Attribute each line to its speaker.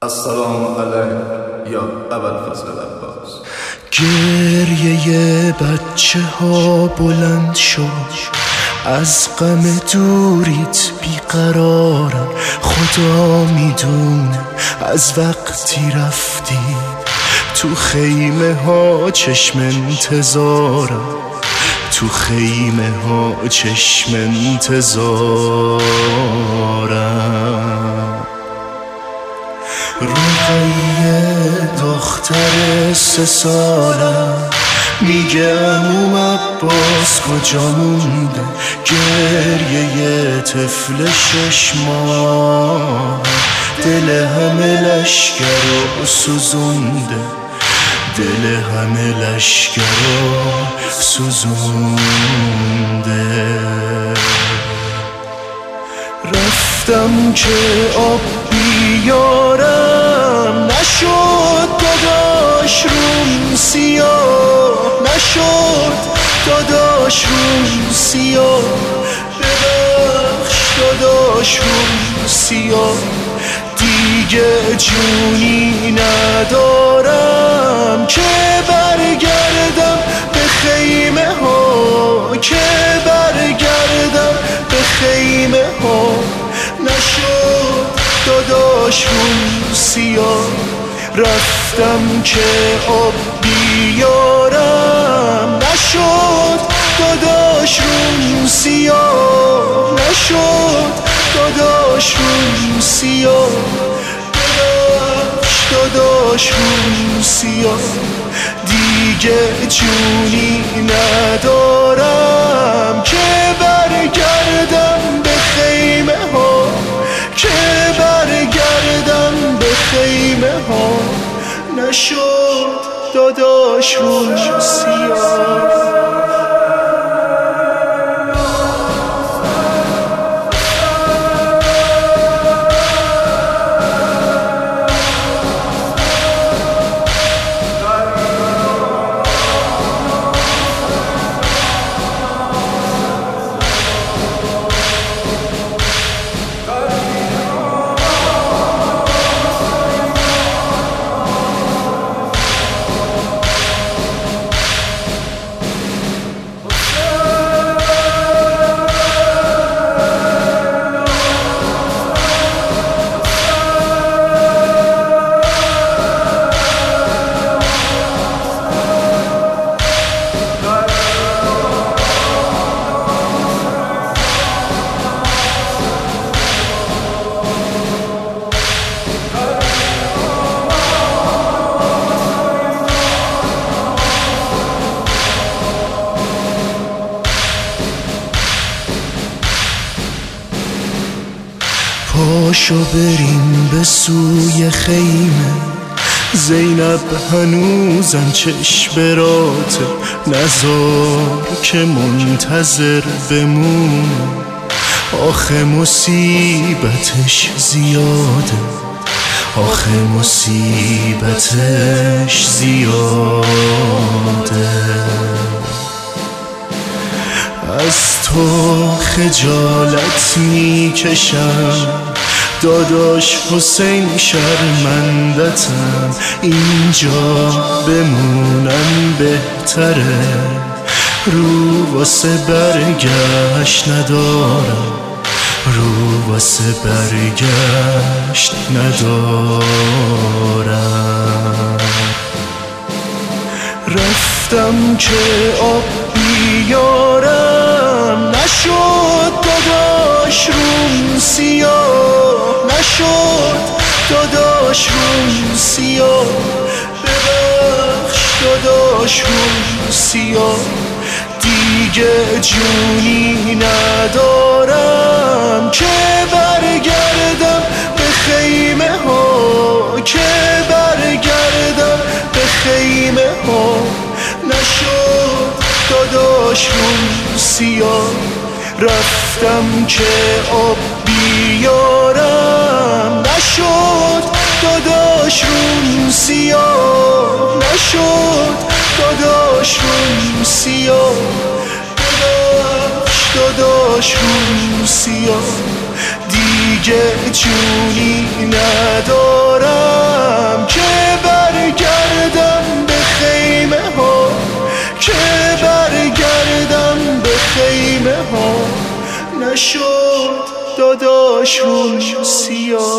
Speaker 1: السلام علیک یا ابوالفضل عباس.
Speaker 2: گریه بچه ها بلند شد، از غم دوریت بیقرارم. خدا میدونه از وقتی رفتی تو خیمه ها چشم انتظارم، تو خیمه ها چشم انتظارم. رقیه دختر 3 سالم میگه عموم عباس کجا مونده، گریه طفل 6 ماه دل همه لشگر رو سوزونده، دل همه لشگر رو سوزونده. رفتم که آب بیارم، نشد داداش روم سیاه، نشد داداش روم سیاه، ببخش داداش روم سیاه. دیگه جونی ندارم که برگردم به خیمه ها، که برگردم به خیمه ها. نشد داداش روم سیاه، رفتم که آب بیارم، نشد داداش روم سیاه، نشد داداش روم سیاه، ببخش داداش روم سیاه. دیگه جونی ندارم که برگردم به خیمه ها، که برگردم به خیمه ها. نشد داداش روم سیاه. پاشو بریم به سوی خیمه، زینب هنوزم چشمراته، نزار که منتظر بمونه، آخه مصیبتش زیاده، آخه مصیبتش زیاده. از تو خجالت میکشم داداش حسین، شرمندتم، اینجا بمونم بهتره، رو واسه برگشت ندارم، رو واسه برگشت ندارم. رفتم که آب بیارم، نشد داداش روم سیاه، نشد داداش روم سیاه، ببخش داداش روم سیاه. دیگه جونی ندارم که برگردم به خیمه ها، که برگردم به خیمه ها. نشد داداش روم سیاه، رفتم که آب بیارم، نشد داداش روم سیاه، نشد داداش روم سیاه، ببخش داداش روم سیاه. دیگه جونی ندارم نشد داداش رون سیاه